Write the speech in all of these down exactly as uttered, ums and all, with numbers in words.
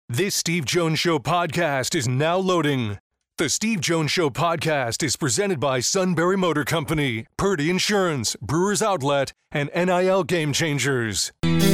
This Steve Jones Show podcast is now loading. The Steve Jones Show podcast is presented by Sunbury Motor Company, Purdy Insurance, Brewers Outlet, and N I L Game Changers.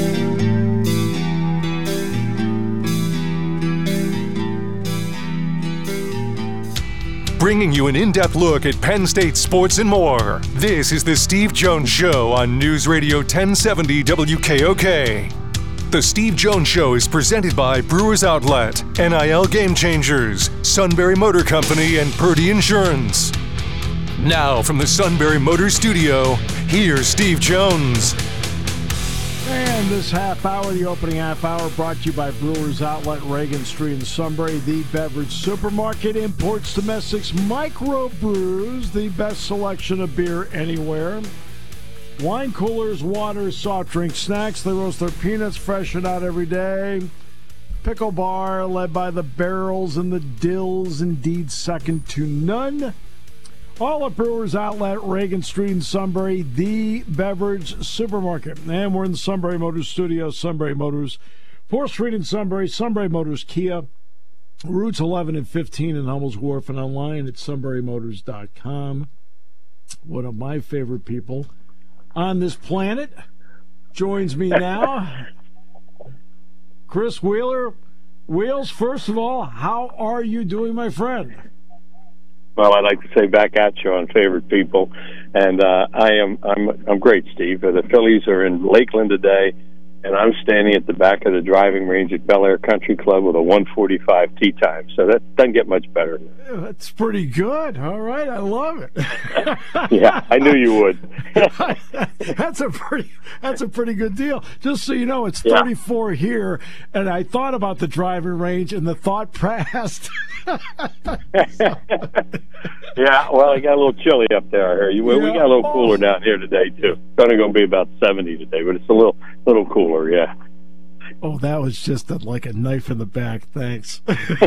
Bringing you an in-depth look at Penn State sports and more. This is the Steve Jones Show on News Radio ten seventy W K O K. The Steve Jones Show is presented by Brewers Outlet, N I L Game Changers, Sunbury Motor Company, and Purdy Insurance. Now from the Sunbury Motor Studio, here's Steve Jones. And this half hour, the opening half hour, brought to you by Brewers Outlet, Reagan Street in Sunbury, the beverage supermarket, imports, domestics, microbrews, the best selection of beer anywhere. Wine coolers, water, soft drink, snacks. They roast their peanuts fresh and out every day. Pickle bar, led by the barrels and the dills, indeed second to none. All at Brewers Outlet, Reagan Street in Sunbury, the beverage supermarket. And we're in the Sunbury Motors studio, Sunbury Motors, fourth Street in Sunbury, Sunbury Motors Kia, routes eleven and fifteen in Hummel's Wharf, and online at sunbury motors dot com. One of my favorite people on this planet joins me now. Chris Wheeler. Wheels, first of all, how are you doing, my friend? Well, I'd like to say back at you on favorite people, and uh, I am I'm I'm great, Steve. The Phillies are in Lakeland today, and I'm standing at the back of the driving range at Bel Air Country Club with a one forty-five tee time. So that doesn't get much better. That's pretty good. All right, I love it. Yeah, I knew you would. That's a pretty that's a pretty good deal. Just so you know, it's thirty-four yeah. here, and I thought about the driving range, and the thought passed. Yeah, well, it got a little chilly up there. I heard you. Well, yeah. We got a little cooler down here today too. It's only going to be about seventy today, but it's a little little cooler. Yeah. Oh, that was just a, like a knife in the back. Thanks.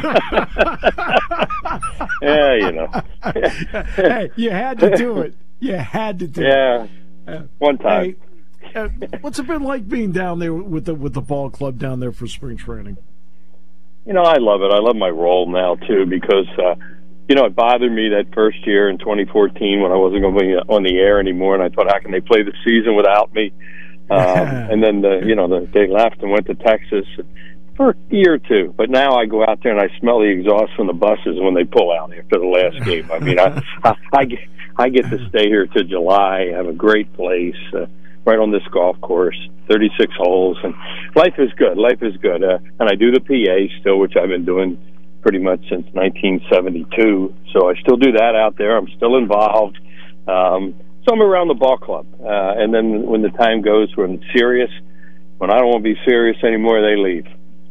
Yeah, you know. Hey, you had to do it. You had to do yeah. it. Yeah, one time. Hey, uh, what's it been like being down there with the with the ball club down there for spring training? You know, I love it. I love my role now too because. Uh, You know, it bothered me that first year in twenty fourteen when I wasn't going to be on the air anymore, and I thought, how can they play the season without me? Um, and then, the, you know, the, they left and went to Texas for a year or two. But now I go out there and I smell the exhaust from the buses when they pull out after the last game. I mean, I, I, I, get, I get to stay here till July, have a great place, uh, right on this golf course, thirty-six holes, and life is good. Life is good. Uh, and I do the P A still, which I've been doing pretty much since nineteen seventy-two. So I still do that out there. I'm still involved. Um, so I'm around the ball club. Uh, and then when the time goes when it's serious, when I don't want to be serious anymore, they leave.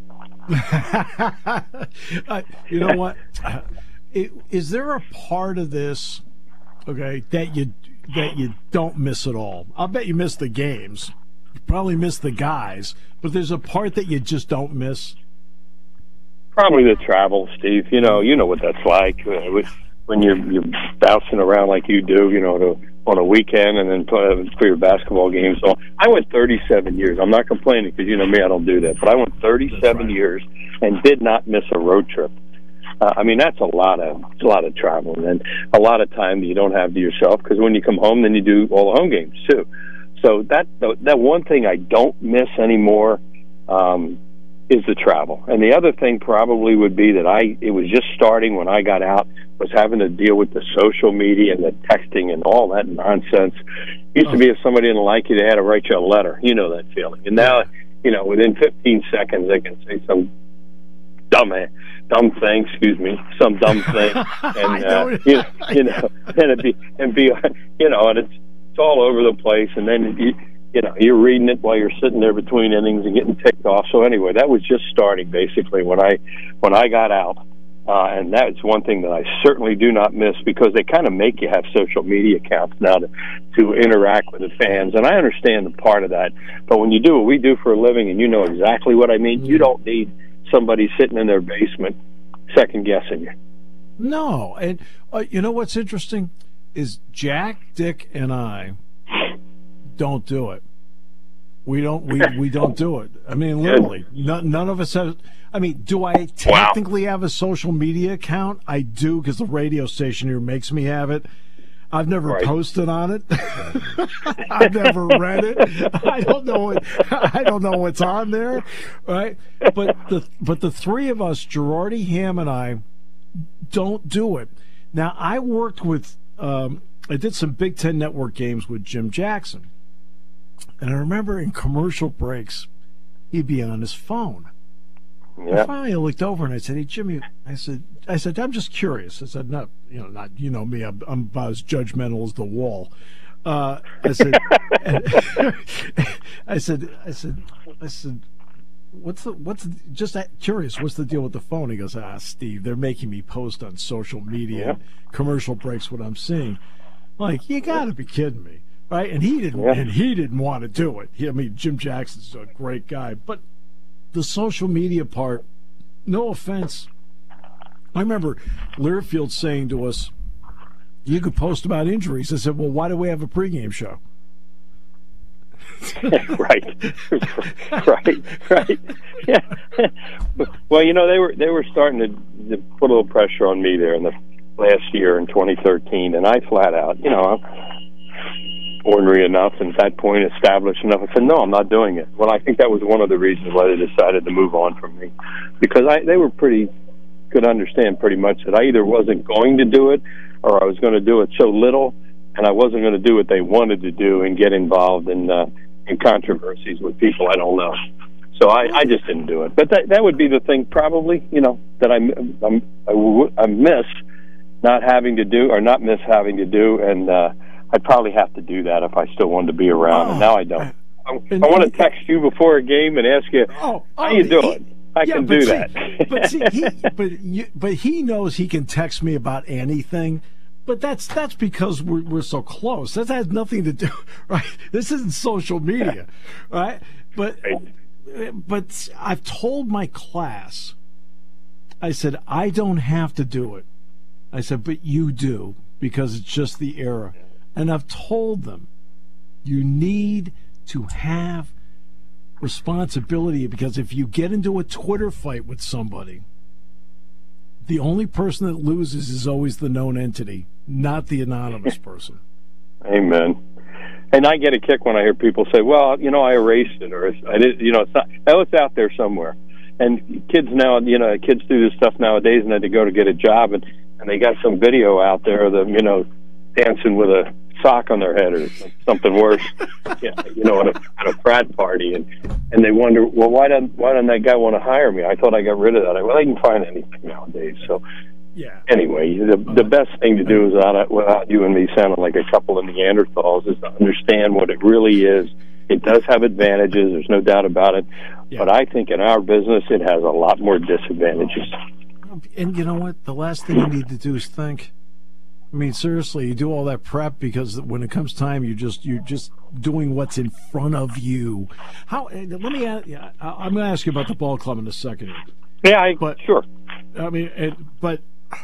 uh, you know what? Uh, it, is there a part of this, okay, that you that you don't miss at all? I'll bet you miss the games. You probably miss the guys. But there's a part that you just don't miss? Probably the travel, Steve. You know, you know what that's like uh, when you're you're bouncing around like you do. You know, to, on a weekend and then play for your basketball games. So I went thirty-seven years. I'm not complaining because you know me, I don't do that. But I went thirty-seven right. years and did not miss a road trip. Uh, I mean, that's a lot of a lot of traveling and a lot of time that you don't have to yourself. Because when you come home, then you do all the home games too. So that that one thing I don't miss anymore. Um, is the travel. And the other thing probably would be that I, it was just starting when I got out, was having to deal with the social media and the texting and all that nonsense. It used to be if somebody didn't like you, they had to write you a letter. You know that feeling. And now, you know, within fifteen seconds, they can say some dumb, dumb thing, excuse me, some dumb thing. And, uh, you know, you know, and it'd be, and be, you know, and it's, it's all over the place. And then you, You know, you're reading it while you're sitting there between innings and getting ticked off. So anyway, that was just starting basically when I when I got out, uh, and that's one thing that I certainly do not miss because they kind of make you have social media accounts now to to interact with the fans, and I understand the part of that. But when you do what we do for a living, and you know exactly what I mean, you don't need somebody sitting in their basement second guessing you. No, and uh, you know what's interesting is Jack, Dick, and I don't do it. We don't. We, we don't do it. I mean, literally, none, none of us have. I mean, do I technically wow. have a social media account? I do because the radio station here makes me have it. I've never right. posted on it. I've never read it. I don't know what I don't know what's on there, right? But the but the three of us, Girardi, Ham, and I, don't do it. Now, I worked with. Um, I did some Big Ten Network games with Jim Jackson, and I remember in commercial breaks, he'd be on his phone. Yeah. I finally looked over and I said, "Hey, Jimmy," I said, "I said I'm just curious." I said, "Not, you know, not you know me. I'm, I'm about as judgmental as the wall." Uh, I said, "I said, I said, I said, what's the what's the, just that curious? What's the deal with the phone?" He goes, "Ah, Steve, they're making me post on social media, yeah. and commercial breaks what I'm seeing." Like, you got to be kidding me, right? And he didn't, yeah. and he didn't want to do it. He, I mean, Jim Jackson's a great guy, but. The social media part, no offense. I remember Learfield saying to us, you could post about injuries. I said, well, why do we have a pregame show? right, right, right. Yeah. Well, you know, they were they were starting to, to put a little pressure on me there in the last year in twenty thirteen, and I flat out, you know, ornery enough and at that point established enough. I said, no, I'm not doing it. Well, I think that was one of the reasons why they decided to move on from me, because I they were pretty could understand pretty much that I either wasn't going to do it or I was going to do it so little, and I wasn't going to do what they wanted to do and get involved in uh, in controversies with people I don't know. So I, I just didn't do it. But that that would be the thing, probably, you know, that I I'm, I, w- I miss not having to do or not miss having to do, and uh, I'd probably have to do that if I still wanted to be around, oh, and now I don't. I, I want to text you before a game and ask you, oh, oh, how you doing? He, I yeah, can do see, that. but see, he, but you, but he knows he can text me about anything. But that's that's because we're we're so close. That has nothing to do, right? This isn't social media, right? But but I've told my class, I said, I don't have to do it. I said, but you do, because it's just the era. And I've told them, you need to have responsibility, because if you get into a Twitter fight with somebody, the only person that loses is always the known entity, not the anonymous person. Amen. And I get a kick when I hear people say, well, you know, I erased it, or I did, you know, it's not, oh, it's out there somewhere. And kids now, you know, kids do this stuff nowadays, and then they go to get a job, and, and they got some video out there of them, you know, dancing with a sock on their head or something worse, yeah, you know, at a, at a frat party, and and they wonder, well, why doesn't why doesn't that guy want to hire me? I thought I got rid of that. Well, they can find anything nowadays. So, yeah. Anyway, the the best thing to do is without, without you and me sounding like a couple of Neanderthals is to understand what it really is. It does have advantages. There's no doubt about it. Yeah. But I think in our business, it has a lot more disadvantages. And you know what? The last thing you need to do is think. I mean, seriously, you do all that prep because when it comes time, you just you're just doing what's in front of you. How? Let me. Ask, I'm going to ask you about the ball club in a second. Yeah, I, but sure. I mean, it, but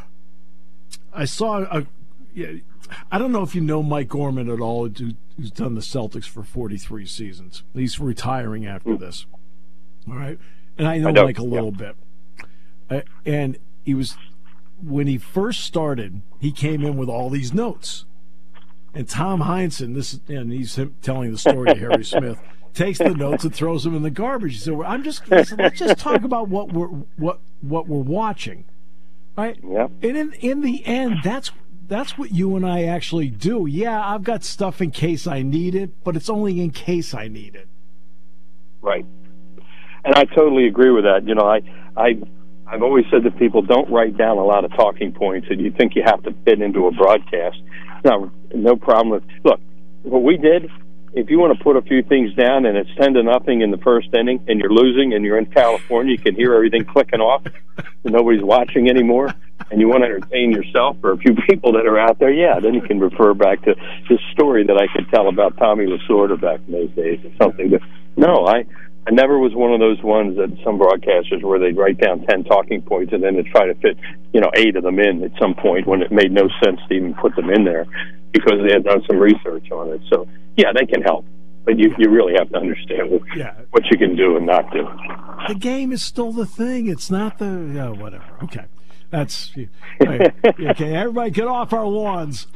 I saw a. Yeah, I don't know if you know Mike Gorman at all, who, who's done the Celtics for forty-three seasons. He's retiring after mm. this. All right, and I know I Mike a little yeah. bit, uh, and he was. When he first started, he came in with all these notes. And Tom Heinsohn, this and he's him telling the story to Harry Smith, takes the notes and throws them in the garbage. He said, well, I'm just I said, let's just talk about what we're what what we're watching. Right? Yep. And in in the end, that's that's what you and I actually do. Yeah, I've got stuff in case I need it, but it's only in case I need it. Right. And I totally agree with that. You know, I I I've always said to people, don't write down a lot of talking points that you think you have to fit into a broadcast. No, no problem with. Look, what we did. If you want to put a few things down and it's ten to nothing in the first inning, and you're losing, and you're in California, you can hear everything clicking off, and nobody's watching anymore, and you want to entertain yourself or a few people that are out there. Yeah, then you can refer back to this story that I could tell about Tommy Lasorda back in those days or something. But no, I. I never was one of those ones that some broadcasters where they'd write down ten talking points and then they'd try to fit, you know, eight of them in at some point when it made no sense to even put them in there because they had done some research on it. So, yeah, they can help. But you, you really have to understand what, yeah. what you can do and not do. The game is still the thing. It's not the yeah, whatever. Okay. That's right. Okay. Everybody get off our lawns.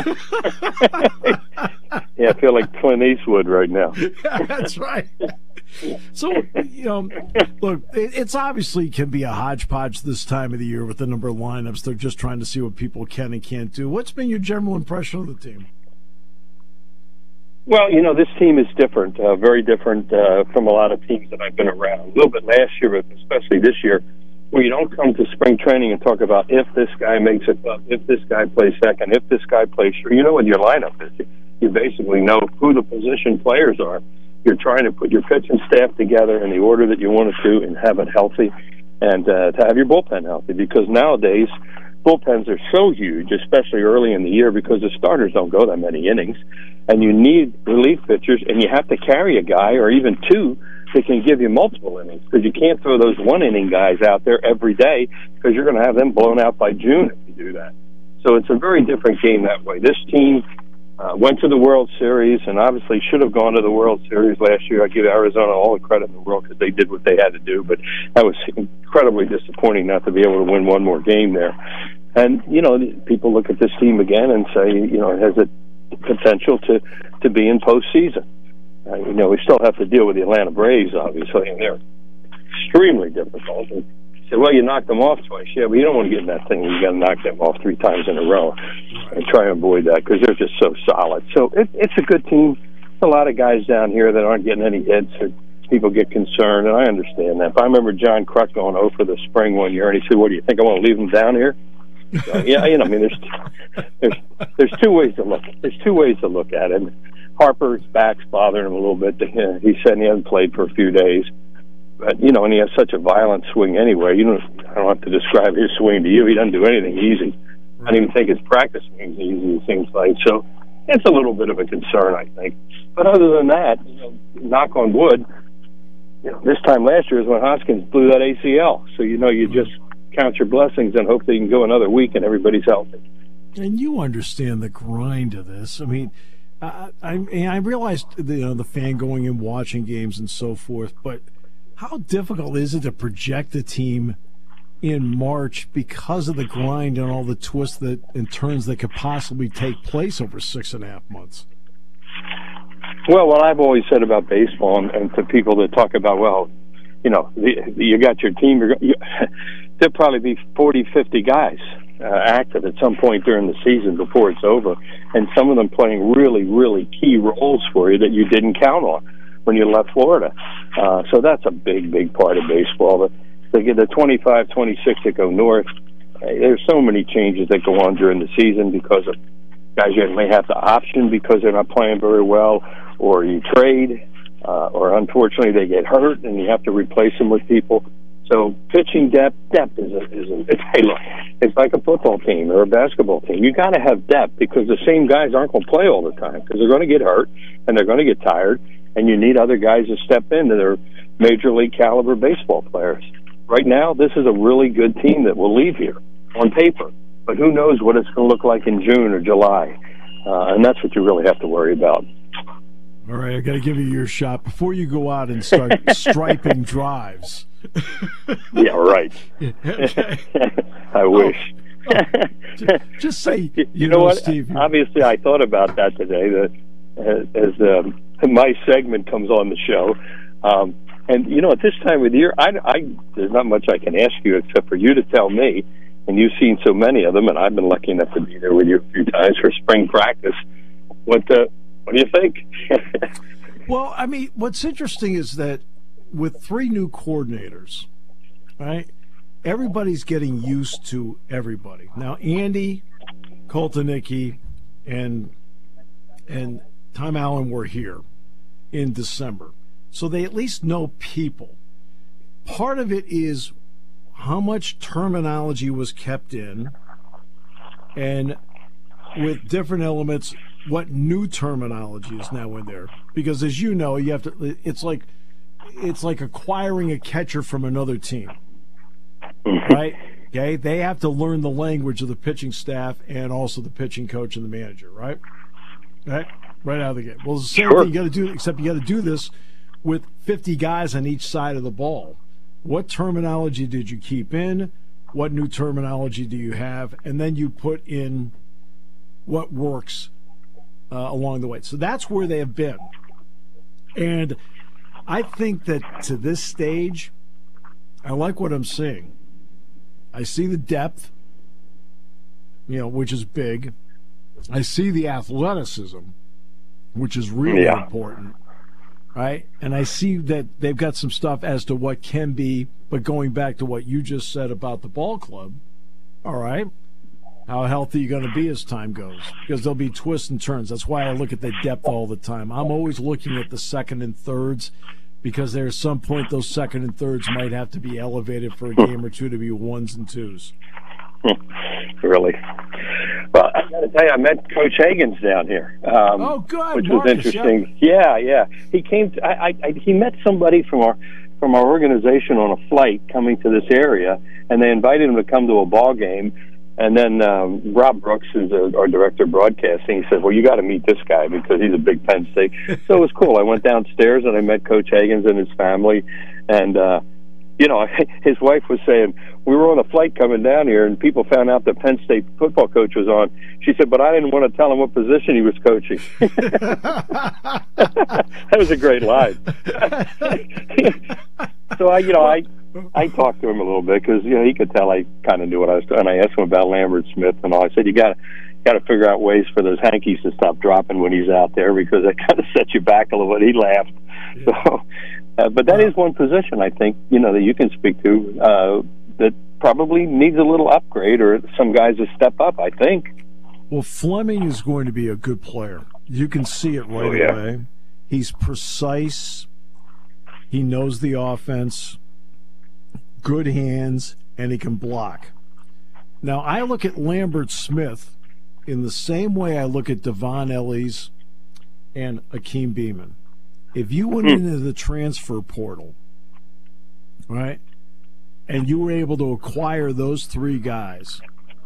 Yeah, I feel like Clint Eastwood right now. Yeah, that's right. So, you know, look, it's obviously can be a hodgepodge this time of the year with the number of lineups. They're just trying to see what people can and can't do. What's been your general impression of the team? Well, you know, this team is different, uh, very different uh, from a lot of teams that I've been around. A little bit last year, but especially this year, where you don't come to spring training and talk about if this guy makes a club, if this guy plays second, if this guy plays short. You know what your lineup is. You basically know who the position players are. You're trying to put your pitching staff together in the order that you want it to and have it healthy, and uh, to have your bullpen healthy. Because nowadays, bullpens are so huge, especially early in the year, because the starters don't go that many innings, and you need relief pitchers, and you have to carry a guy or even two that can give you multiple innings, because you can't throw those one-inning guys out there every day, because you're going to have them blown out by June if you do that. So it's a very different game that way. This team uh, went to the World Series and obviously should have gone to the World Series last year. I give Arizona all the credit in the world because they did what they had to do, but that was incredibly disappointing not to be able to win one more game there. And, you know, people look at this team again and say, you know, it has a potential to, to be in postseason. Uh, you know, we still have to deal with the Atlanta Braves, obviously, and they're extremely difficult. And you say, well, you knocked them off twice. Yeah, but you don't want to get in that thing where you got to knock them off three times in a row and try and avoid that because they're just so solid. So it, it's a good team. There's a lot of guys down here that aren't getting any hits, or people get concerned, and I understand that. But I remember John Kruk going oh for the spring one year, and he said, what, do you think I want to leave them down here? So, yeah, you know, I mean, there's there's there's two ways to look. There's two ways to look at it. Harper's back's bothering him a little bit. He said he hasn't played for a few days, but you know, and he has such a violent swing anyway. You know, I don't have to describe his swing to you. He doesn't do anything easy. I don't even think his practice swing's easy. Things like so. It's a little bit of a concern, I think. But other than that, you know, knock on wood. You know, this time last year is when Hoskins blew that A C L. So you know, you just count your blessings and hope they can go another week and everybody's healthy. And you understand the grind of this. I mean, I I, I realized the, you know, the fan going and watching games and so forth, but how difficult is it to project the team in March because of the grind and all the twists that and turns that could possibly take place over six and a half months? Well, what I've always said about baseball, and, and to people that talk about, well, you know, the, you got your team, you're, you, there'll probably be forty, fifty guys uh, active at some point during the season before it's over, and some of them playing really, really key roles for you that you didn't count on when you left Florida. Uh, so that's a big, big part of baseball. The, the, the twenty-five, twenty-six that go north, uh, there's so many changes that go on during the season because of guys you may have to option because they're not playing very well, or you trade, uh, or unfortunately they get hurt and you have to replace them with people. So pitching depth, depth is a, is a it's, hey, look, it's like a football team or a basketball team. You got to have depth because the same guys aren't going to play all the time because they're going to get hurt and they're going to get tired, and you need other guys to step in that are major league caliber baseball players. Right now, this is a really good team that will leave here on paper, but who knows what it's going to look like in June or July, uh, and that's what you really have to worry about. All right, I got to give you your shot before you go out and start striping drives. Yeah, right. Okay. I wish. Oh, oh, just, just say, you, you know, know what? Steve. Obviously, I thought about that today. That as, as um, my segment comes on the show, um, and you know, at this time of the year, I, I there's not much I can ask you except for you to tell me. And you've seen so many of them, and I've been lucky enough to be there with you a few times for spring practice. What uh, what do you think? Well, I mean, what's interesting is that with three new coordinators, right, everybody's getting used to everybody. Now, Andy, Koltanicki, and and Tom Allen were here in December. So they at least know people. Part of it is how much terminology was kept in, and with different elements, what new terminology is now in there. Because as you know, you have to. It's like it's like acquiring a catcher from another team, right? Okay, they have to learn the language of the pitching staff and also the pitching coach and the manager, right? Right. Right out of the gate. Well, it's the same Sure. thing you got to do, except you got to do this with fifty guys on each side of the ball. What terminology did you keep in? What new terminology do you have? And then you put in what works uh, along the way. So that's where they have been. And I think that to this stage, I like what I'm seeing. I see the depth, you know, which is big. I see the athleticism, which is really Yeah. important, right? And I see that they've got some stuff as to what can be, but going back to what you just said about the ball club, all right, how healthy are you going to be as time goes? Because there'll be twists and turns. That's why I look at the depth all the time. I'm always looking at the second and thirds because there's some point those second and thirds might have to be elevated for a game or two to be ones and twos. Really? Well, I got to tell you, I met Coach Higgins down here. Um, Oh, good, which Marcus, was interesting. Yeah, yeah. He came. To, I, I, he met somebody from our from our organization on a flight coming to this area, and they invited him to come to a ball game. And then um, Rob Brooks, who's a, our director of broadcasting, he said, "Well, you got to meet this guy because he's a big Penn State." So it was cool. I went downstairs and I met Coach Higgins and his family, and. uh You know, his wife was saying, we were on a flight coming down here, and people found out that Penn State football coach was on. She said, but I didn't want to tell him what position he was coaching. That was a great line. So, I, you know, I I talked to him a little bit because, you know, he could tell I kind of knew what I was doing. And I asked him about Lambert Smith and all. I said, you got to got to figure out ways for those hankies to stop dropping when he's out there because that kind of sets you back a little bit. He laughed. Yeah. So... Uh, but that is one position, I think, you know, that you can speak to uh, that probably needs a little upgrade or some guys to step up, I think. Well, Fleming is going to be a good player. You can see it right oh, yeah. away. He's precise. He knows the offense, good hands, and he can block. Now, I look at Lambert Smith in the same way I look at Devon Ellies and Akeem Beamon. If you went into the transfer portal, right, and you were able to acquire those three guys,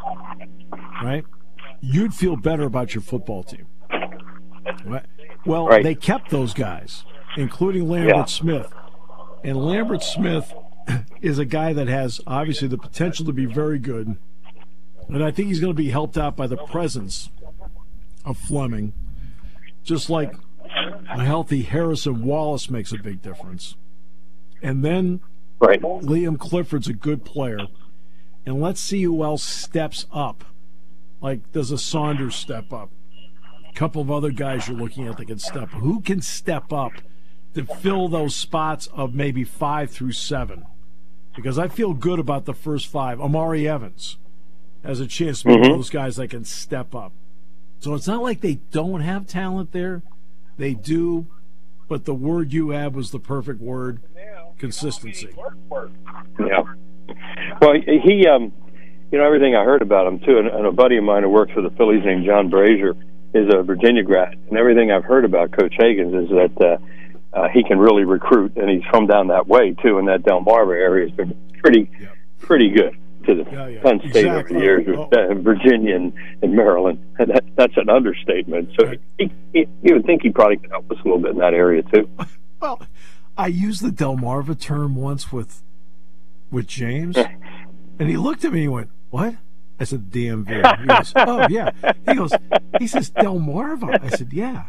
right, you'd feel better about your football team. Right? Well, right. They kept those guys, including Lambert yeah. Smith. And Lambert Smith is a guy that has, obviously, the potential to be very good. And I think he's going to be helped out by the presence of Fleming, just like a healthy Harrison Wallace makes a big difference. And then right. Liam Clifford's a good player. And let's see who else steps up. Like, does a Saunders step up? A couple of other guys you're looking at that can step up. Who can step up to fill those spots of maybe five through seven? Because I feel good about the first five. Amari Evans has a chance to be mm-hmm. one of those guys that can step up. So it's not like they don't have talent there. They do, but the word you had was the perfect word, consistency. Yeah. Well, he, um, you know, everything I heard about him, too, and, and a buddy of mine who works for the Phillies named John Brazier is a Virginia grad, and everything I've heard about Coach Higgins is that uh, uh, he can really recruit, and he's from down that way, too, in that Delmarva area has been pretty, yep. pretty good to the yeah, yeah. Penn State exactly. over the years with oh. uh, Virginia and, and Maryland. And that, that's an understatement. So right. he, he, you would think he probably could help us a little bit in that area, too. Well, I used the Delmarva term once with with James, and he looked at me and he went, what? I said, D M V. He goes, oh, yeah. He goes, he says, Delmarva. I said, yeah.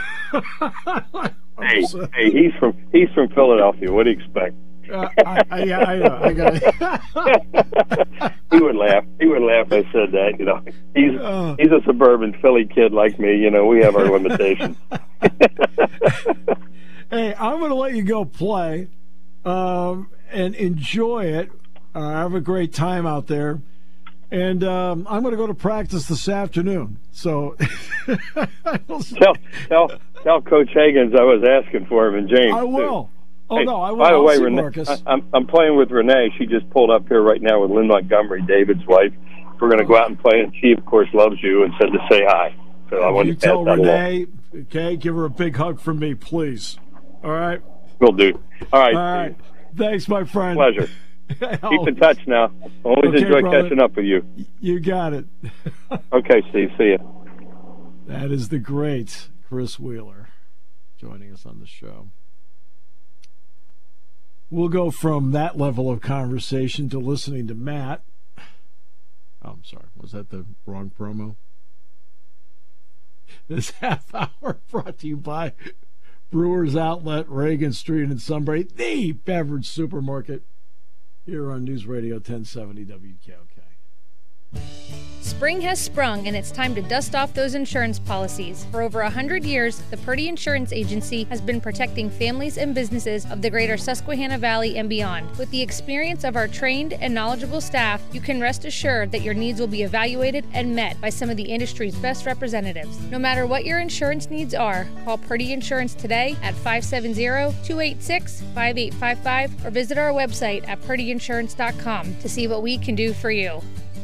hey, hey, he's from he's from Philadelphia. What do you expect? Uh, I, I, yeah, I know. I got it. He would laugh. He would laugh. I said that. You know, he's uh, he's a suburban Philly kid like me. You know, we have our limitations. Hey, I'm going to let you go play um, and enjoy it. Uh, have a great time out there. And um, I'm going to go to practice this afternoon. So tell, tell, tell Coach Higgins I was asking for him and James. I will. Too. Oh, hey, no, I will. By the I'll way, see Renee, Marcus. I, I'm, I'm playing with Renee. She just pulled up here right now with Lynn Montgomery, David's wife. We're going to go out and play, and she, of course, loves you and said to say hi. So I want you to tell pass that Renee, along. Okay, give her a big hug from me, please. All right? Will do. All right. All right. Thanks, my friend. Pleasure. Keep in touch now. Always okay, enjoy brother. catching up with you. You got it. Okay, Steve. See you. That is the great Chris Wheeler joining us on the show. We'll go from that level of conversation to listening to Matt. Oh, I'm sorry. Was that the wrong promo? This half hour brought to you by Brewers Outlet, Reagan Street in Sunbury, the beverage supermarket, here on News Radio ten seventy W K O K. Spring has sprung, and it's time to dust off those insurance policies. For over one hundred years, the Purdy Insurance Agency has been protecting families and businesses of the greater Susquehanna Valley and beyond. With the experience of our trained and knowledgeable staff, you can rest assured that your needs will be evaluated and met by some of the industry's best representatives. No matter what your insurance needs are, call Purdy Insurance today at five seven zero, two eight six, five eight five five or visit our website at purdy insurance dot com to see what we can do for you.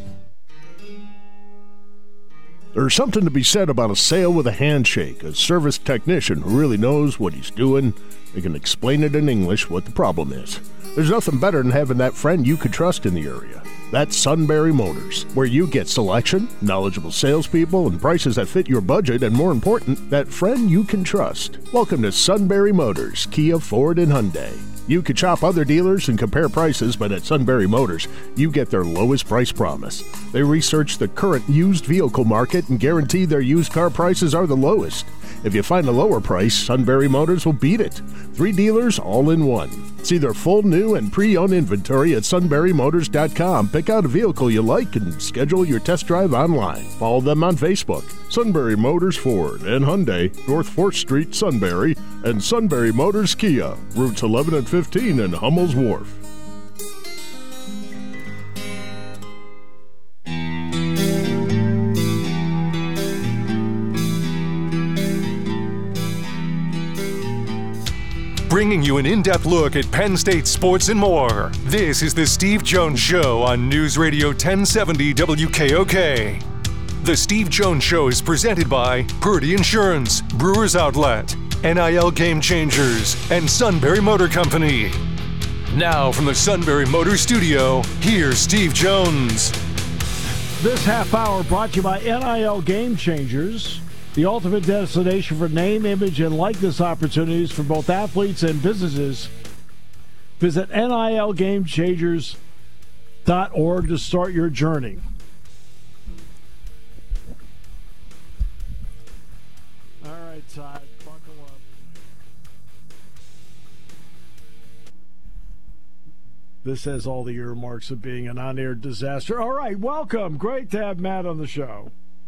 There's something to be said about a sale with a handshake, a service technician who really knows what he's doing. They can explain it in English what the problem is. There's nothing better than having that friend you could trust in the area. That's Sunbury Motors, where you get selection, knowledgeable salespeople, and prices that fit your budget, and more important, that friend you can trust. Welcome to Sunbury Motors, Kia, Ford, and Hyundai. You could shop other dealers and compare prices, but at Sunbury Motors, you get their lowest price promise. They research the current used vehicle market and guarantee their used car prices are the lowest. If you find a lower price, Sunbury Motors will beat it. Three dealers all in one. See their full new and pre-owned inventory at sunbury motors dot com. Pick out a vehicle you like and schedule your test drive online. Follow them on Facebook. Sunbury Motors Ford and Hyundai, North fourth Street, Sunbury, and Sunbury Motors Kia, routes eleven and fifteen in Hummel's Wharf. Bringing you an in-depth look at Penn State sports and more. This is the Steve Jones Show on News Radio ten seventy W K O K. The Steve Jones Show is presented by Purdy Insurance, Brewers Outlet, N I L Game Changers, and Sunbury Motor Company. Now from the Sunbury Motor Studio, here's Steve Jones. This half hour brought to you by N I L Game Changers, the ultimate destination for name, image, and likeness opportunities for both athletes and businesses. Visit N I L game changers dot org to start your journey. All right, Todd, buckle up. This has all the earmarks of being an on-air disaster. All right, welcome. Great to have Matt on the show.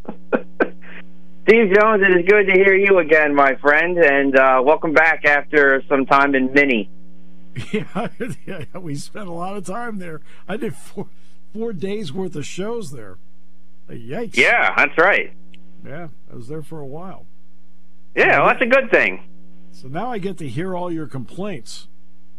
Steve Jones, it is good to hear you again, my friend, and uh, welcome back after some time in Mini. Yeah, yeah, we spent a lot of time there. I did four four days worth of shows there. Yikes! Yeah, that's right. Yeah, I was there for a while. Yeah, well, that's a good thing. So now I get to hear all your complaints.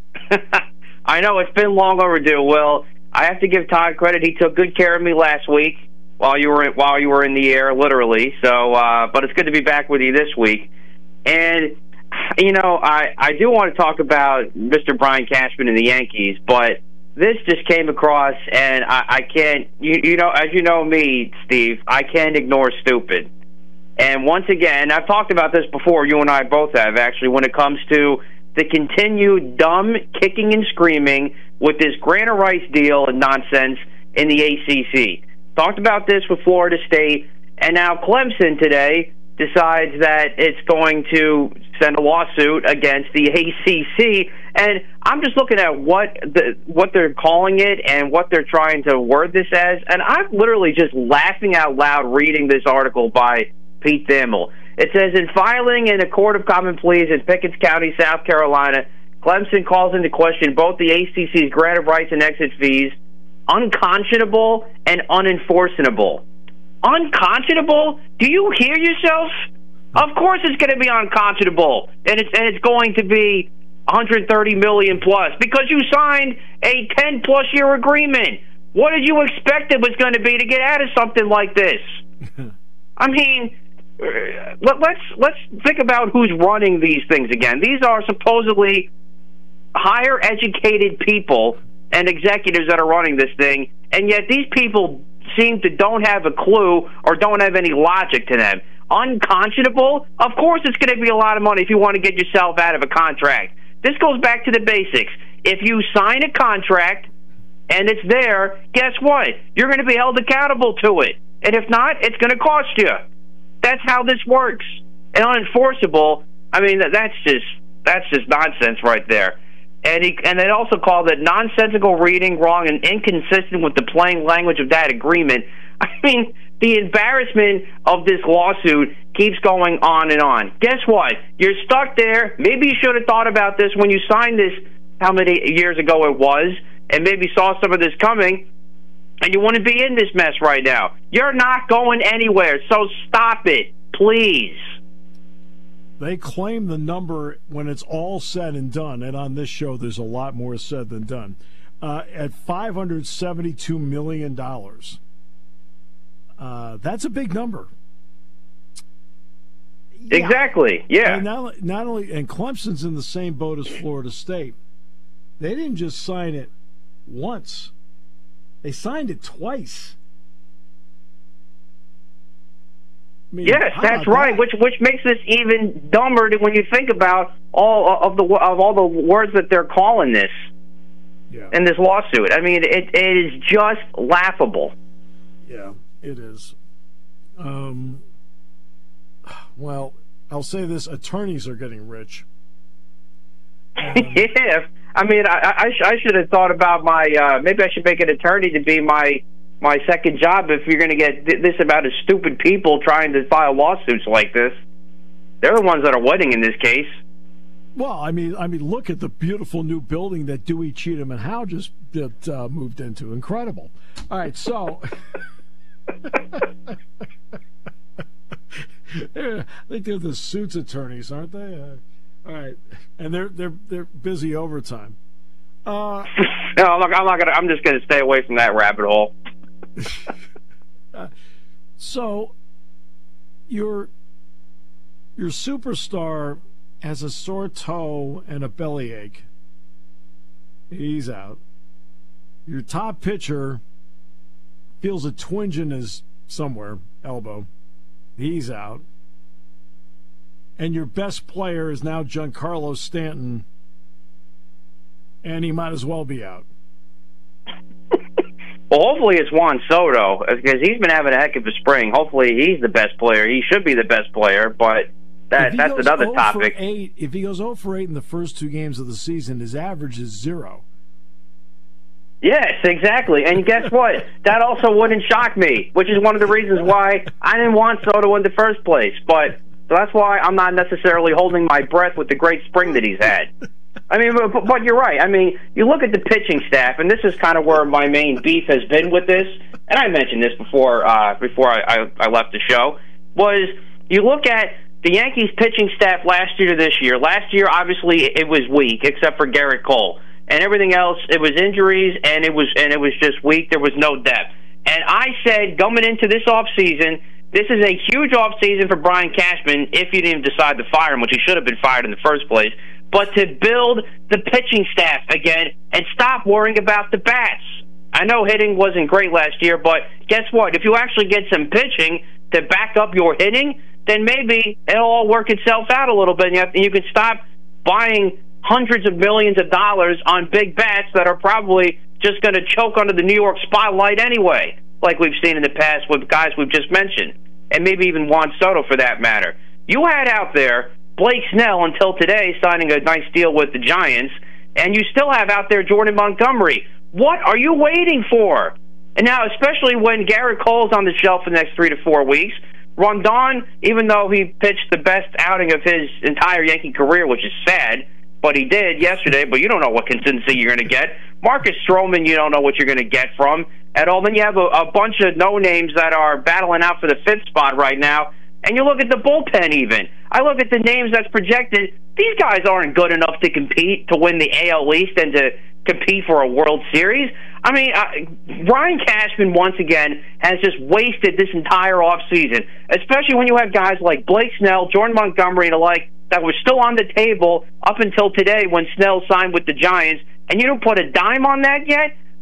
I know it's been long overdue. Well, I have to give Todd credit; he took good care of me last week. While you were while you were in the air, literally. So, uh, but it's good to be back with you this week. And you know, I I do want to talk about Mister Brian Cashman and the Yankees, but this just came across, and I, I can't. You, you know, as you know me, Steve, I can't ignore stupid. And once again, I've talked about this before. You and I both have, actually, when it comes to the continued dumb kicking and screaming with this grant of rights deal and nonsense in the A C C. Talked about this with Florida State, and now Clemson today decides that it's going to send a lawsuit against the A C C. And I'm just looking at what the, what they're calling it and what they're trying to word this as, and I'm literally just laughing out loud reading this article by Pete Thamel. It says, in filing in a court of common pleas in Pickens County, South Carolina, Clemson calls into question both the A C C's grant of rights and exit fees, unconscionable and unenforceable. Unconscionable? Do you hear yourself? Of course it's going to be unconscionable, and it's and it's going to be one hundred thirty million dollars plus because you signed a ten plus year agreement. What did you expect it was going to be to get out of something like this? I mean, let, let's let's think about who's running these things again. These are supposedly higher educated people and executives that are running this thing, and yet these people seem to don't have a clue or don't have any logic to them. unconscionable? Of course it's going to be a lot of money if you want to get yourself out of a contract. This goes back to the basics. If you sign a contract and it's there, guess what? You're going to be held accountable to it. And if not, it's going to cost you. That's how this works. And unenforceable, I mean, that's just that's just nonsense right there. And he, and they also called it nonsensical reading, wrong, and inconsistent with the plain language of that agreement. I mean, the embarrassment of this lawsuit keeps going on and on. Guess what? You're stuck there. Maybe you should have thought about this when you signed this, how many years ago it was, and maybe saw some of this coming, and you wouldn't be in this mess right now. You're not going anywhere, so stop it, please. They claim the number when it's all said and done, and on this show there's a lot more said than done, uh, at five hundred seventy-two million dollars. Uh, that's a big number. Yeah. Exactly, yeah. And not, not only, and Clemson's in the same boat as Florida State. They didn't just sign it once. They signed it twice. I mean, yes, that's right. That? Which which makes this even dumber when you think about all of the of all the words that they're calling this yeah. in this lawsuit. I mean, it it is just laughable. Yeah, it is. Um, well, I'll say this: attorneys are getting rich. Um, yeah, I mean, I I, sh- I should have thought about my uh, maybe I should make an attorney to be my. my second job if you're going to get th- this amount of stupid people trying to file lawsuits like this. They're the ones that are winning in this case. Well, I mean, I mean, look at the beautiful new building that Dewey, Cheatham, and Howe just uh, moved into. Incredible. All right, so I think they're the suits attorneys, aren't they? Uh, all right, and they're they're they're busy overtime. Uh, no, I'm not, I'm not gonna. I'm just going to stay away from that rabbit hole. uh, so, your your superstar has a sore toe and a bellyache. He's out. Your top pitcher feels a twinge in his somewhere elbow. He's out. And your best player is now Giancarlo Stanton, and he might as well be out. Well, hopefully it's Juan Soto, because he's been having a heck of a spring. Hopefully he's the best player. He should be the best player, but that, that's another topic. eight, if he goes oh for eight in the first two games of the season, his average is zero. Yes, exactly. And guess what? That also wouldn't shock me, which is one of the reasons why I didn't want Soto in the first place. But so that's why I'm not necessarily holding my breath with the great spring that he's had. I mean, but, but you're right. I mean, you look at the pitching staff, and this is kind of where my main beef has been with this. And I mentioned this before uh, before I, I, I left the show. Was you look at the Yankees pitching staff last year to this year. Last year, obviously, it was weak, except for Garrett Cole, and everything else. It was injuries, and it was and it was just weak. There was no depth. And I said, going into this offseason, this is a huge offseason for Brian Cashman if you didn't decide to fire him, which he should have been fired in the first place. But to build the pitching staff again and stop worrying about the bats. I know hitting wasn't great last year, but guess what? If you actually get some pitching to back up your hitting, then maybe it'll all work itself out a little bit, and you, have, and you can stop buying hundreds of millions of dollars on big bats that are probably just going to choke under the New York spotlight anyway, like we've seen in the past with guys we've just mentioned, and maybe even Juan Soto for that matter. You had out there Blake Snell until today signing a nice deal with the Giants, and you still have out there Jordan Montgomery. What are you waiting for? And now, especially when Garrett Cole's on the shelf for the next three to four weeks, Rondon, even though he pitched the best outing of his entire Yankee career, which is sad, but he did yesterday, but you don't know what consistency you're going to get. Marcus Stroman, you don't know what you're going to get from at all. Then you have a, a bunch of no-names that are battling out for the fifth spot right now. And you look at the bullpen even. I look at the names that's projected. These guys aren't good enough to compete to win the A L East and to compete for a World Series. I mean, uh, Brian Cashman, once again, has just wasted this entire offseason, especially when you have guys like Blake Snell, Jordan Montgomery, and the like that were still on the table up until today when Snell signed with the Giants, and you don't put a dime on that yet?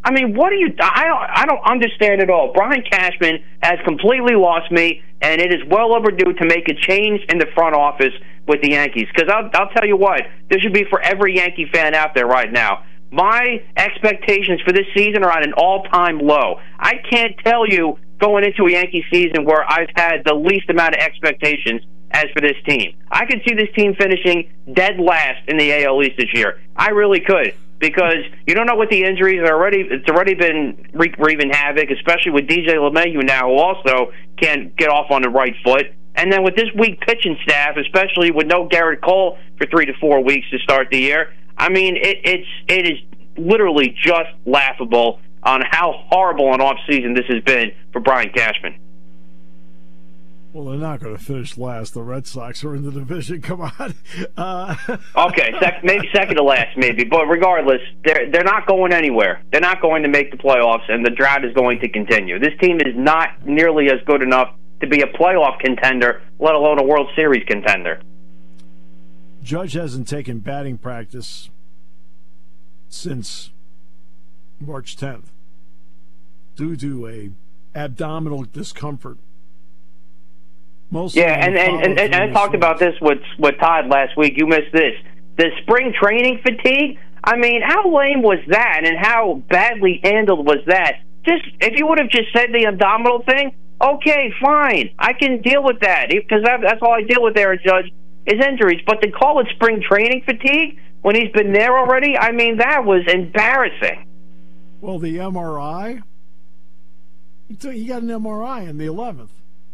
I mean, what do you? I don't. I don't understand at all. Brian Cashman has completely lost me, and it is well overdue to make a change in the front office with the Yankees. Because I'll, I'll tell you what, this should be for every Yankee fan out there right now. My expectations for this season are at an all-time low. I can't tell you going into a Yankee season where I've had the least amount of expectations as for this team. I could see this team finishing dead last in the A L East this year. I really could. Because you don't know what the injuries are already. It's already been wreaking havoc, especially with D J LeMahieu now, who also can't get off on the right foot. And then with this weak pitching staff, especially with no Garrett Cole for three to four weeks to start the year, I mean, it, it's it is literally just laughable on how horrible an offseason this has been for Brian Cashman. Well, they're not going to finish last. The Red Sox are in the division. Come on. Uh, okay, sec- maybe second to last, maybe. But regardless, they're they're not going anywhere. They're not going to make the playoffs, and the drought is going to continue. This team is not nearly as good enough to be a playoff contender, let alone a World Series contender. Judge hasn't taken batting practice since March tenth due to a abdominal discomfort. Most yeah, and and, and, and I talked about this with with Todd last week. You missed this. The spring training fatigue. I mean, how lame was that, and how badly handled was that? Just if you would have just said the abdominal thing, okay, fine, I can deal with that because that, that's all I deal with there, Judge, is injuries. But to call it spring training fatigue when he's been there already, I mean, that was embarrassing. Well, the M R I. He, took, he got an M R I in the eleventh.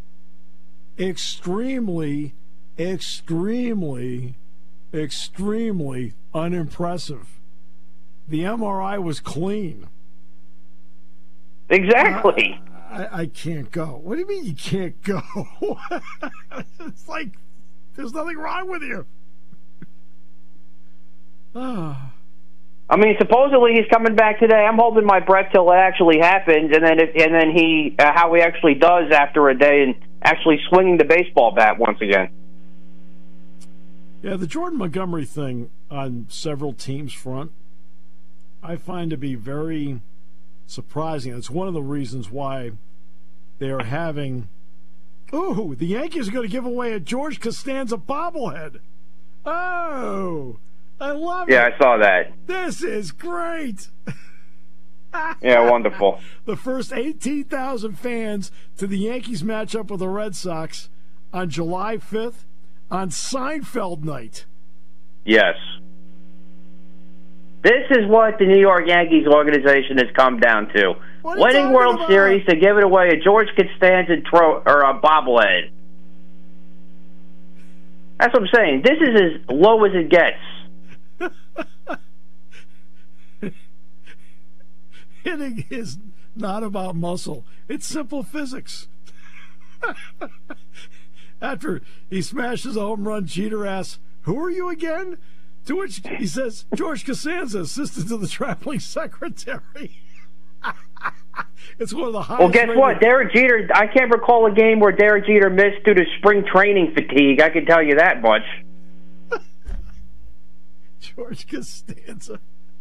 Extremely, extremely, extremely unimpressive. The M R I was clean. Exactly. I, I, I can't go. What do you mean you can't go? It's like there's nothing wrong with you. I mean, supposedly he's coming back today. I'm holding my breath till it actually happens, and then if, and then he uh, how he actually does after a day and actually swinging the baseball bat once again. Yeah, the Jordan Montgomery thing on several teams' front, I find to be very surprising. It's one of the reasons why they are having. Ooh, the Yankees are going to give away a George Costanza bobblehead. Oh, I love yeah, it. Yeah, I saw that. This is great. Yeah, wonderful. The first eighteen thousand fans to the Yankees matchup with the Red Sox on July fifth on Seinfeld night. Yes. This is what the New York Yankees organization has come down to. Winning World about? Series to give it away a George Costanza tro- or a bobblehead. That's what I'm saying. This is as low as it gets. Hitting is not about muscle. It's simple physics. After he smashes a home run, Jeter asks, "Who are you again?" To which he says, "George Costanza, assistant to the traveling secretary." It's one of the highest. Well, guess what? Derek Jeter, I can't recall a game where Derek Jeter missed due to spring training fatigue. I can tell you that much. George Costanza.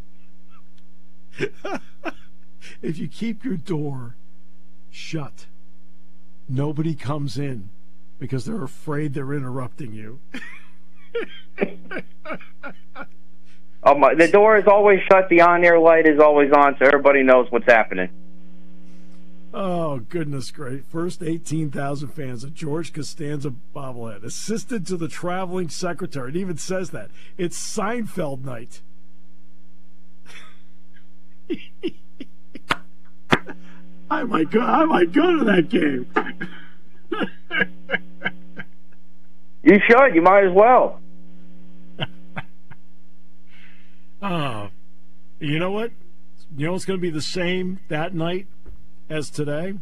If you keep your door shut, nobody comes in because they're afraid they're interrupting you. Oh my, the door is always shut, the on-air light is always on, so everybody knows what's happening. Oh, goodness great. First eighteen thousand fans, a George Costanza bobblehead, assisted to the traveling secretary. It even says that. It's Seinfeld night. I might go. I might go to that game. You should. You might as well. Oh, you know what? You know what's going to be the same that night as today?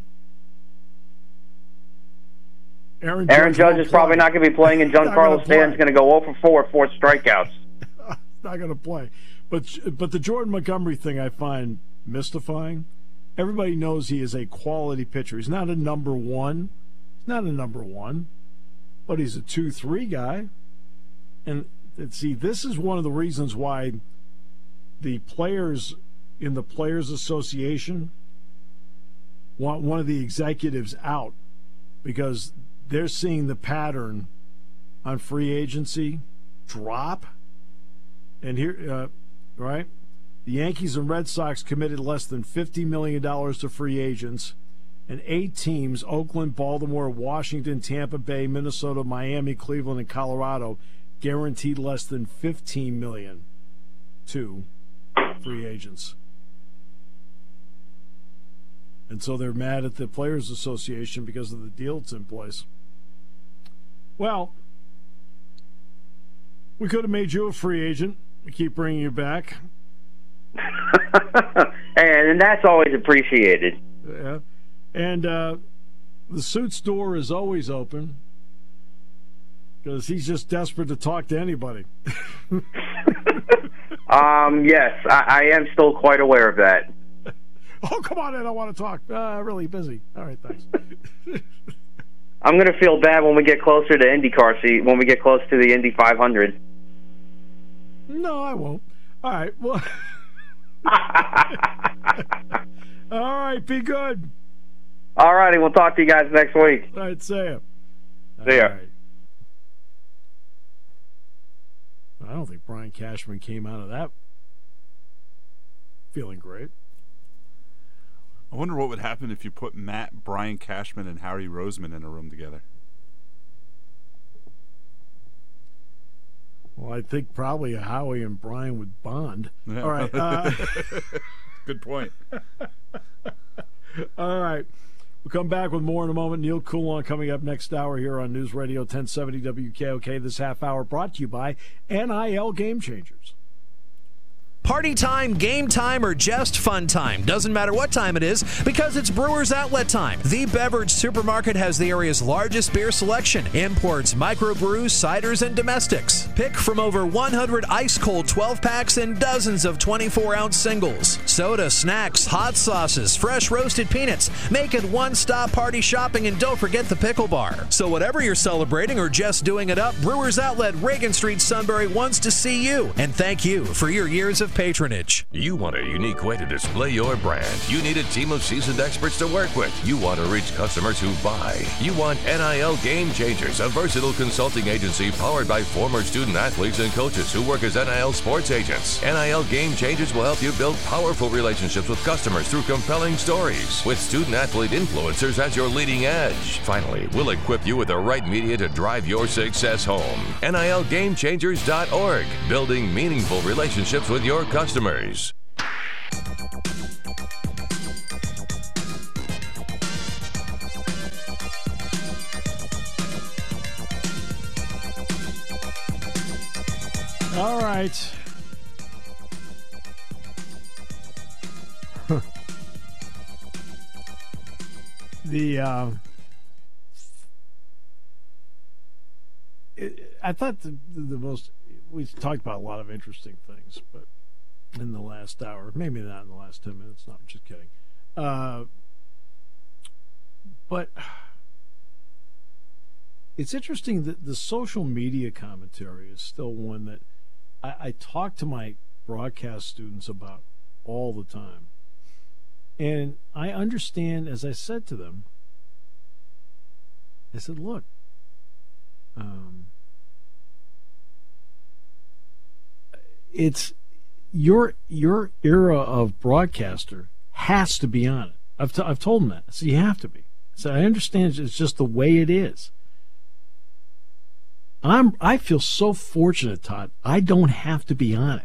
Aaron Judge, Aaron Judge is play. probably not going to be playing, and Giancarlo Stanton's going to go zero for four, four strikeouts. Not going to play. But but the Jordan Montgomery thing I find mystifying. Everybody knows he is a quality pitcher. He's not a number one. He's not a number one, but he's a two three guy. And see, this is one of the reasons why the players in the Players Association want one of the executives out because they're seeing the pattern on free agency drop. And here, uh, right, the Yankees and Red Sox committed less than fifty million dollars to free agents, and eight teams, Oakland, Baltimore, Washington, Tampa Bay, Minnesota, Miami, Cleveland, and Colorado, guaranteed less than fifteen million dollars to free agents. And so they're mad at the Players Association because of the deal that's in place. Well, we could have made you a free agent. We keep bringing you back. And that's always appreciated. Yeah. And uh, the suits door is always open because he's just desperate to talk to anybody. um, yes, I, I am still quite aware of that. Oh, come on in. I want to talk. Uh, really busy. All right, thanks. I'm going to feel bad when we get closer to IndyCar, see, when we get close to the Indy five hundred. No, I won't. All right. Well. All right. Be good. All righty. We'll talk to you guys next week. All right. See ya. See ya. Right. I don't think Brian Cashman came out of that feeling great. I wonder what would happen if you put Matt, Brian Cashman, and Harry Roseman in a room together. Well, I think probably Howie and Brian would bond. Yeah. All right. Uh, Good point. All right. We'll come back with more in a moment. Neil Coulon coming up next hour here on News Radio ten seventy W K O K. This half hour brought to you by N I L Game Changers. Party time, game time, or just fun time. Doesn't matter what time it is because it's Brewers Outlet time. The Beverage Supermarket has the area's largest beer selection. Imports, microbrews, ciders, and domestics. Pick from over one hundred ice-cold twelve-packs and dozens of twenty-four ounce singles. Soda, snacks, hot sauces, fresh roasted peanuts. Make it one-stop party shopping, and don't forget the pickle bar. So whatever you're celebrating or just doing it up, Brewers Outlet, Reagan Street, Sunbury wants to see you. And thank you for your years of patronage. You want a unique way to display your brand. You need a team of seasoned experts to work with. You want to reach customers who buy. You want N I L Game Changers, a versatile consulting agency powered by former student athletes and coaches who work as N I L sports agents. N I L Game Changers will help you build powerful relationships with customers through compelling stories, with student athlete influencers as your leading edge. Finally, we'll equip you with the right media to drive your success home. N I L game changers dot org, building meaningful relationships with your customers. All right. the uh, it, I thought the, the most we talked about a lot of interesting things, but in the last hour, maybe not in the last ten minutes. No, I'm just kidding. Uh, but it's interesting that the social media commentary is still one that I, I talk to my broadcast students about all the time. And I understand, as I said to them, I said, look, um, it's your your era of broadcaster has to be on it. I've, t- I've told them that. So you have to be. So I understand it's just the way it is. I'm, I feel so fortunate, Todd. I don't have to be on it.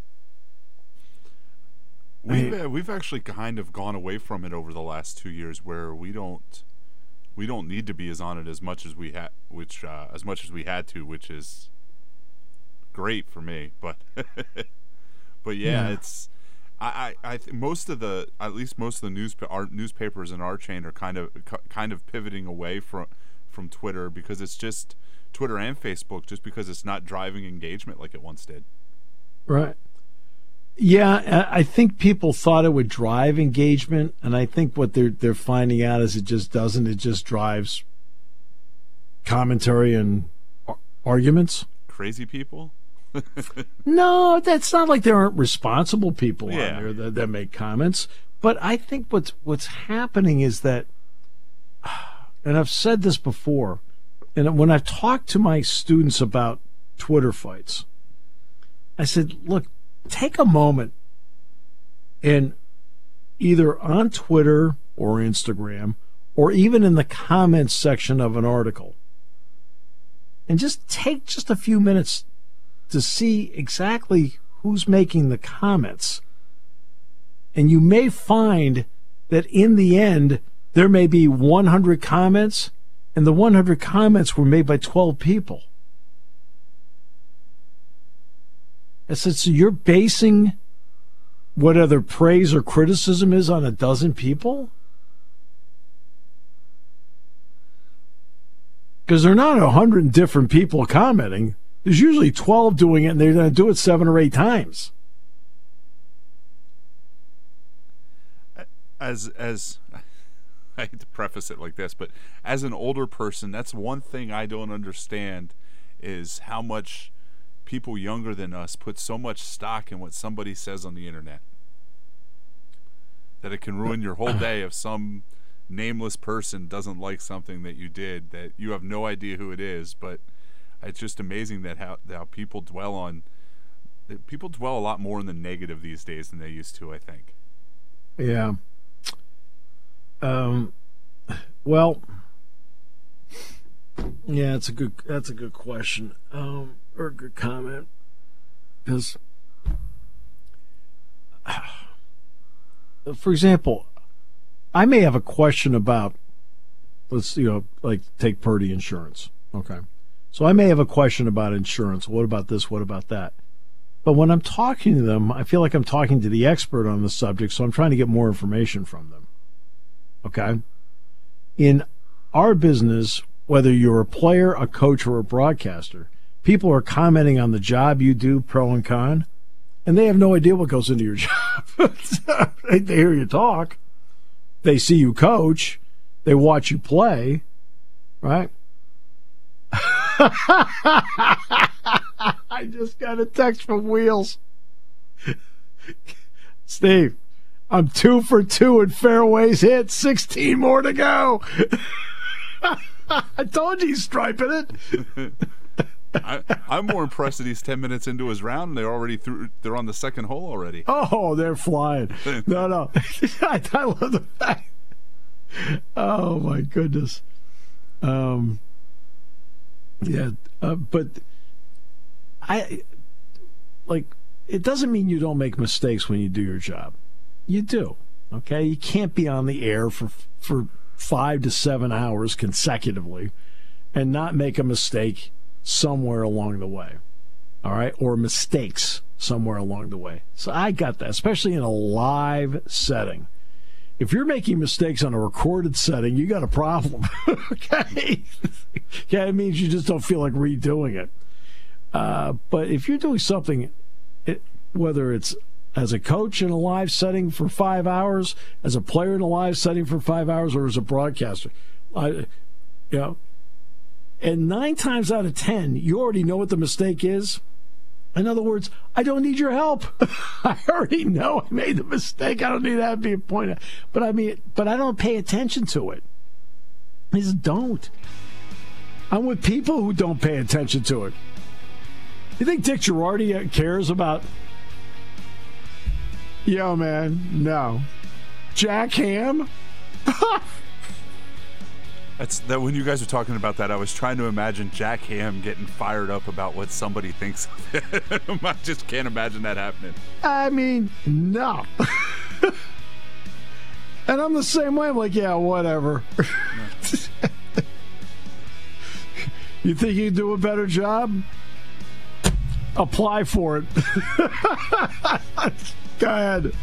We've uh, we've actually kind of gone away from it over the last two years, where we don't we don't need to be as on it as much as we had, which uh, as much as we had to, which is great for me. But but yeah, yeah. it's I I, I th- most of the at least most of the news our newspapers in our chain are kind of kind of pivoting away from from Twitter, because it's just Twitter and Facebook, just because it's not driving engagement like it once did. Right. Yeah, I think people thought it would drive engagement, and I think what they're they're finding out is it just doesn't. It just drives commentary and ar- arguments. Crazy people. No, that's not like there aren't responsible people Yeah. on there that, that make comments. But I think what's what's happening is that, and I've said this before, and when I've talked to my students about Twitter fights, I said, look, take a moment and either on Twitter or Instagram or even in the comments section of an article, and just take just a few minutes to see exactly who's making the comments. And you may find that in the end, there may be one hundred comments, and the one hundred comments were made by twelve people. I said, so you're basing what other praise or criticism is on a dozen people? Because they're not one hundred different people commenting. There's usually twelve doing it, and they're going to do it seven or eight times. As as I hate to preface it like this, but as an older person, that's one thing I don't understand is how much people younger than us put so much stock in what somebody says on the internet. That it can ruin your whole day if some nameless person doesn't like something that you did that you have no idea who it is, but it's just amazing that how, how people dwell on people dwell a lot more in the negative these days than they used to, I think. Yeah. Um, well, yeah, it's a good, that's a good question, um, or a good comment, because, for example, I may have a question about, let's, you know, like take Purdy Insurance, okay? So I may have a question about insurance. What about this? What about that? But when I'm talking to them, I feel like I'm talking to the expert on the subject, so I'm trying to get more information from them. Okay? In our business, whether you're a player, a coach, or a broadcaster, people are commenting on the job you do, pro and con, and they have no idea what goes into your job. They hear you talk. They see you coach. They watch you play. Right? I just got a text from Wheels. Steve, I'm two for two in fairways hit, sixteen more to go. I told you he's striping it. I, I'm more impressed that he's ten minutes into his round and they're already through. They're on the second hole already. Oh, they're flying. No, no. I, I love the fact. Oh my goodness. Um. Yeah, uh, but I like. It doesn't mean you don't make mistakes when you do your job. You do. Okay, you can't be on the air for for five to seven hours consecutively and not make a mistake somewhere along the way. All right, or mistakes somewhere along the way. So I got that, especially in a live setting. If you're making mistakes on a recorded setting, you got a problem. Okay, yeah, it means you just don't feel like redoing it. Uh, but if you're doing something, it, whether it's as a coach in a live setting for five hours, as a player in a live setting for five hours, or as a broadcaster, I, you know, and nine times out of ten, you already know what the mistake is. In other words, I don't need your help. I already know I made the mistake. I don't need that to be pointed out. But I mean, but I don't pay attention to it. I just don't. I'm with people who don't pay attention to it. You think Dick Girardi cares about? Yo, man, no. Jack Ham? That's that. When you guys were talking about that, I was trying to imagine Jack Ham getting fired up about what somebody thinks of him. I just can't imagine that happening. I mean, no. And I'm the same way. I'm like, yeah, whatever. You think you can do a better job? Apply for it. Go ahead.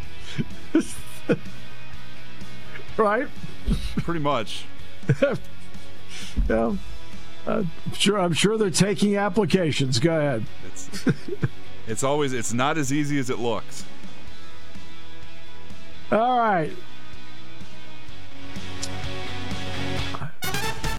Right? Pretty much. Yeah, uh, sure. I'm sure they're taking applications. Go ahead. It's, it's always. It's not as easy as it looks. All right.